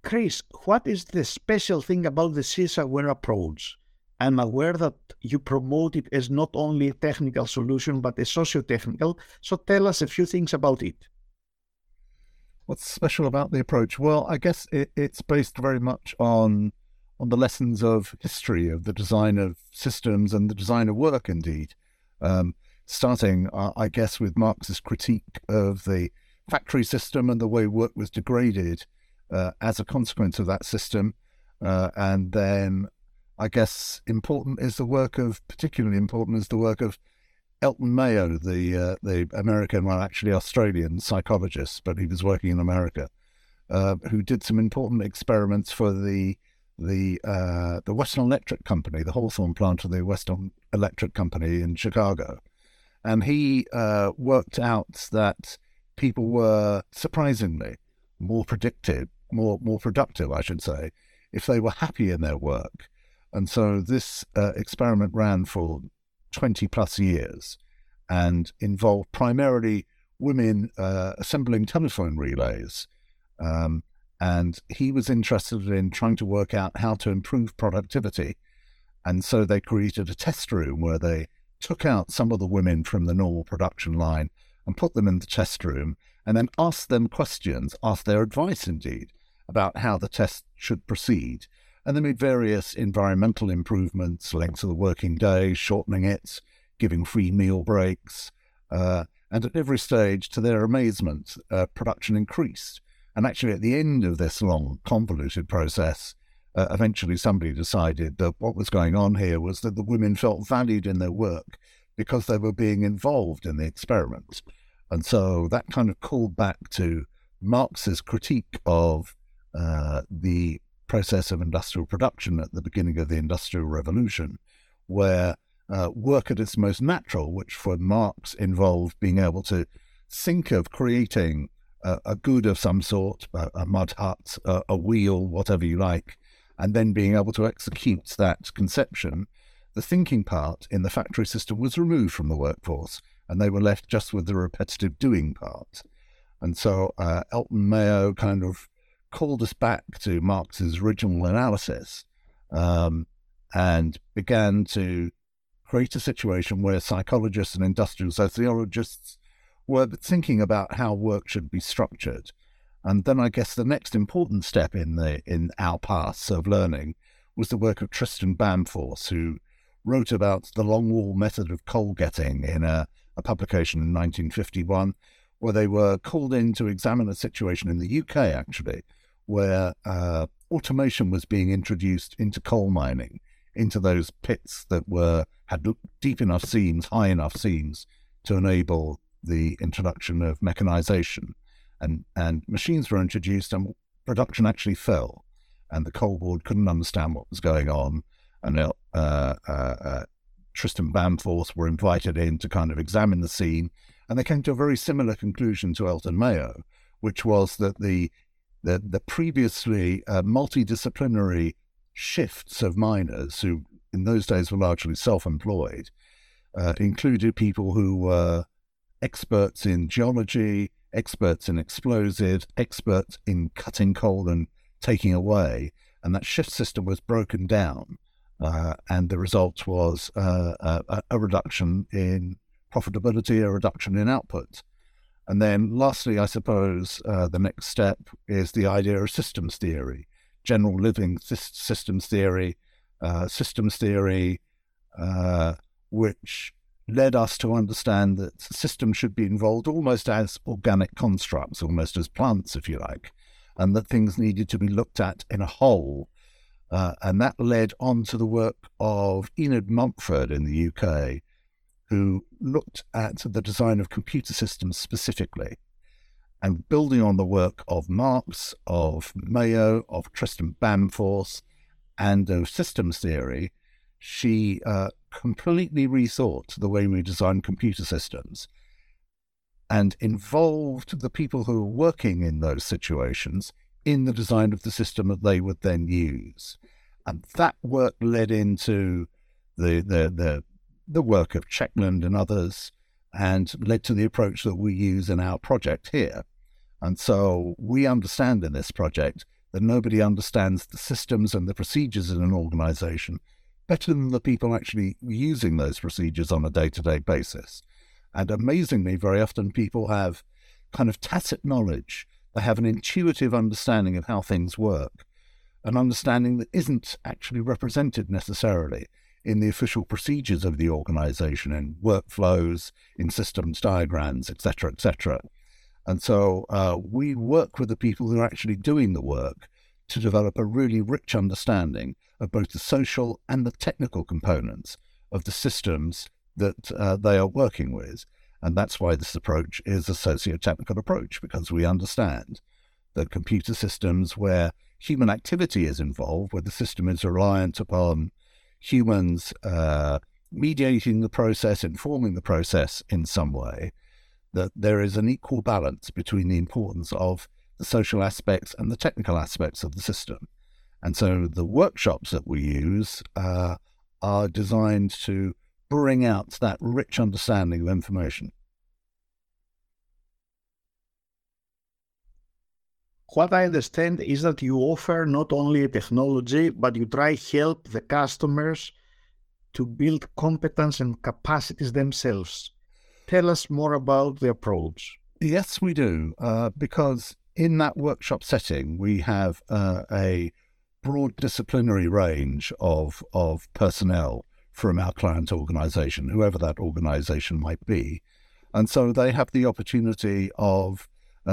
Chris, what is the special thing about the sysaware approach? I'm aware that you promote it as not only a technical solution, but a socio-technical. So tell us a few things about it. What's special about the approach? Well, I guess it's based very much on the lessons of history of the design of systems and the design of work, indeed. Starting, I guess, with Marx's critique of the factory system and the way work was degraded as a consequence of that system. And then, I guess, particularly important is the work of Elton Mayo, the American, well, actually Australian psychologist, but he was working in America, who did some important experiments for the Western Electric Company, the Hawthorne plant of the Western Electric Company in Chicago. And he worked out that people were surprisingly more productive, I should say, if they were happy in their work. And so this experiment ran for 20 plus years and involved primarily women assembling telephone relays. And he was interested in trying to work out how to improve productivity. And so they created a test room where they took out some of the women from the normal production line and put them in the test room and then asked them questions, asked their advice indeed, about how the test should proceed. And they made various environmental improvements, length of the working day, shortening it, giving free meal breaks. And at every stage, to their amazement, production increased. And actually, at the end of this long, convoluted process, eventually somebody decided that what was going on here was that the women felt valued in their work because they were being involved in the experiment. And so that kind of called back to Marx's critique of the process of industrial production at the beginning of the Industrial Revolution, where work at its most natural, which for Marx involved being able to think of creating a good of some sort, a mud hut, a wheel, whatever you like, and then being able to execute that conception, the thinking part in the factory system was removed from the workforce, and they were left just with the repetitive doing part. And so Elton Mayo kind of called us back to Marx's original analysis and began to create a situation where psychologists and industrial sociologists were thinking about how work should be structured. And then I guess the next important step in our paths of learning was the work of Tristan Bamforth, who wrote about the long wall method of coal getting in a publication in 1951, where they were called in to examine a situation in the UK, actually, where automation was being introduced into coal mining, into those pits that had deep enough seams, high enough seams to enable the introduction of mechanization. And machines were introduced and production actually fell. And the coal board couldn't understand what was going on. And Tristan Bamforth were invited in to kind of examine the scene. And they came to a very similar conclusion to Elton Mayo, which was that the previously multidisciplinary shifts of miners, who in those days were largely self-employed, included people who were experts in geology, experts in explosives, experts in cutting coal and taking away, and that shift system was broken down, and the result was a reduction in profitability, a reduction in output. And then lastly, I suppose the next step is the idea of systems theory, general living systems theory, which led us to understand that systems should be involved almost as organic constructs, almost as plants, if you like, and that things needed to be looked at in a whole. And that led on to the work of Enid Mumford in the UK, who looked at the design of computer systems specifically. And building on the work of Marx, of Mayo, of Tristan Bamforth, and of systems theory, she completely rethought the way we design computer systems and involved the people who were working in those situations in the design of the system that they would then use. And that work led into the work of Checkland and others, and led to the approach that we use in our project here. And so we understand in this project that nobody understands the systems and the procedures in an organization better than the people actually using those procedures on a day-to-day basis. And amazingly, very often people have kind of tacit knowledge. They have an intuitive understanding of how things work, an understanding that isn't actually represented necessarily in the official procedures of the organization, in workflows, in systems diagrams, etc., etc. And so we work with the people who are actually doing the work to develop a really rich understanding of both the social and the technical components of the systems that they are working with. And that's why this approach is a socio-technical approach, because we understand that computer systems where human activity is involved, where the system is reliant upon humans mediating the process, informing the process in some way, that there is an equal balance between the importance of the social aspects and the technical aspects of the system. And so the workshops that we use are designed to bring out that rich understanding of information. What I understand is that you offer not only a technology, but you try help the customers to build competence and capacities themselves. Tell us more about the approach. Yes, we do, because in that workshop setting, we have a broad disciplinary range of personnel from our client organization, whoever that organization might be. And so they have the opportunity of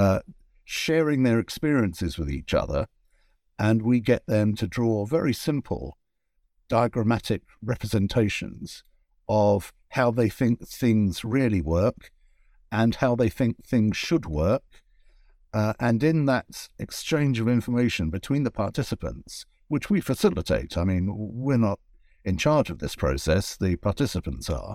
sharing their experiences with each other, and we get them to draw very simple diagrammatic representations of how they think things really work and how they think things should work. And in that exchange of information between the participants, which we facilitate, I mean, we're not in charge of this process, the participants are,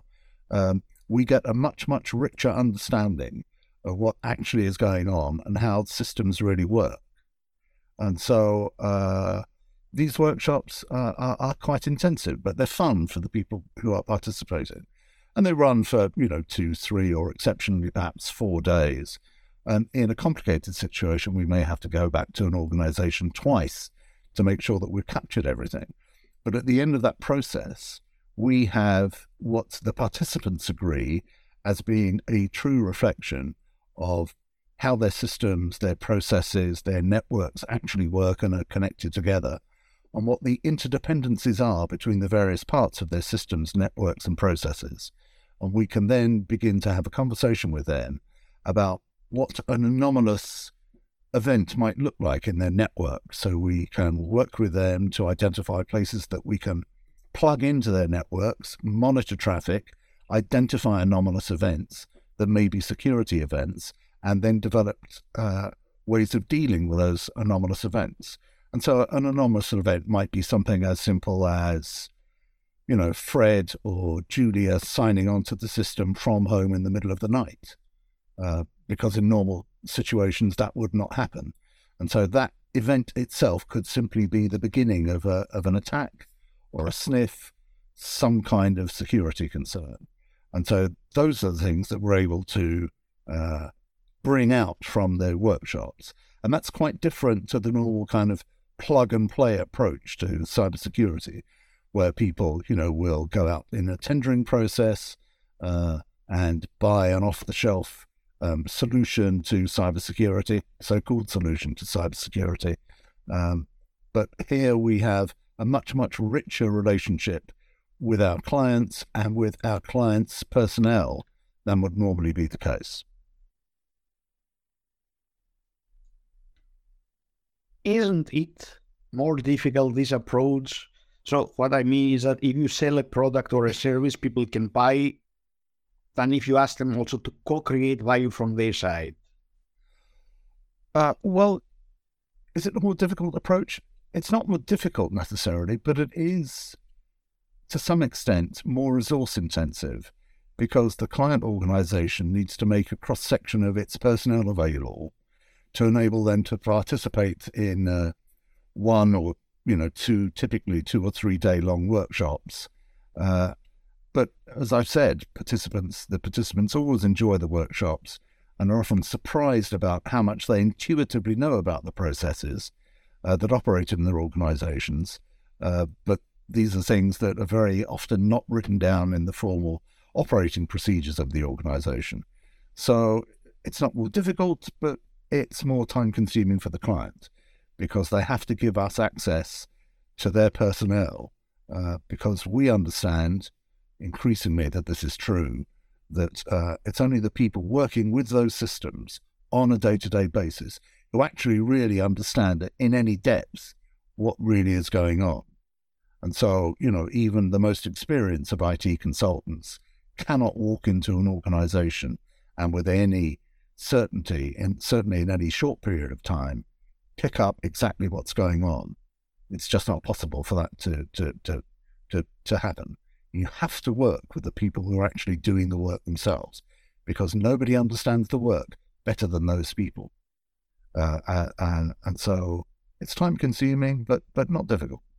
we get a much, much richer understanding of what actually is going on and how systems really work. And so these workshops are quite intensive, but they're fun for the people who are participating. And they run for, 2, 3, or exceptionally perhaps 4 days. And in a complicated situation, we may have to go back to an organization twice to make sure that we've captured everything. But at the end of that process, we have what the participants agree as being a true reflection of how their systems, their processes, their networks actually work and are connected together, and what the interdependencies are between the various parts of their systems, networks, and processes. And we can then begin to have a conversation with them about what an anomalous event might look like in their network. So we can work with them to identify places that we can plug into their networks, monitor traffic, identify anomalous events that may be security events, and then develop ways of dealing with those anomalous events. And so an anomalous event might be something as simple as, Fred or Julia signing onto the system from home in the middle of the night, because in normal situations that would not happen. And so that event itself could simply be the beginning of an attack or a sniff, some kind of security concern. And so those are the things that we're able to bring out from the workshops. And that's quite different to the normal kind of plug-and-play approach to cybersecurity, where people, will go out in a tendering process and buy an off-the-shelf solution to cybersecurity, so-called solution to cybersecurity. But here we have a much, much richer relationship with our clients and with our clients' personnel than would normally be the case. Isn't it more difficult, this approach? So what I mean is that if you sell a product or a service, people can buy, than if you ask them also to co-create value from their side. Well, is it a more difficult approach? It's not more difficult necessarily, but it is, to some extent, more resource intensive, because the client organization needs to make a cross-section of its personnel available to enable them to participate in one or two, typically 2 or 3 day long workshops. But as I've said, the participants always enjoy the workshops and are often surprised about how much they intuitively know about the processes that operate in their organizations. But these are things that are very often not written down in the formal operating procedures of the organization. So it's not more difficult, but it's more time consuming for the client because they have to give us access to their personnel because we understand increasingly that this is true, that it's only the people working with those systems on a day-to-day basis who actually really understand it in any depth what really is going on. And so, even the most experienced of IT consultants cannot walk into an organization and with any certainty, and certainly in any short period of time, pick up exactly what's going on. It's just not possible for that to happen. You have to work with the people who are actually doing the work themselves, because nobody understands the work better than those people. And so it's time consuming, but not difficult.